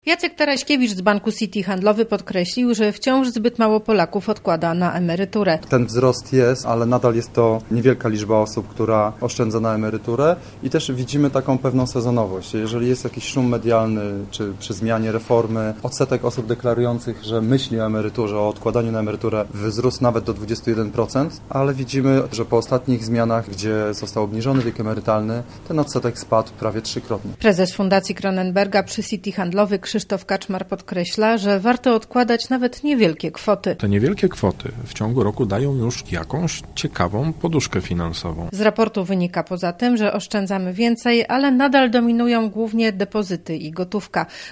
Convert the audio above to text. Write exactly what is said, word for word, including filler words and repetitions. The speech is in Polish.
Jacek Taraśkiewicz z Banku City Handlowy podkreślił, że wciąż zbyt mało Polaków odkłada na emeryturę. Ten wzrost jest, ale nadal jest to niewielka liczba osób, która oszczędza na emeryturę i też widzimy taką pewną sezonowość. Jeżeli jest jakiś szum medialny, czy przy zmianie reformy, odsetek osób deklarujących, że myśli o emeryturze, o odkładaniu na emeryturę wzrósł nawet do dwudziestu jeden procent, ale widzimy, że po ostatnich zmianach, gdzie został obniżony wiek emerytalny, ten odsetek spadł prawie trzykrotnie. Prezes Fundacji Kronenberga przy City Handlowy Krzysztof Kaczmar podkreśla, że warto odkładać nawet niewielkie kwoty. Te niewielkie kwoty w ciągu roku dają już jakąś ciekawą poduszkę finansową. Z raportu wynika poza tym, że oszczędzamy więcej, ale nadal dominują głównie depozyty i gotówka.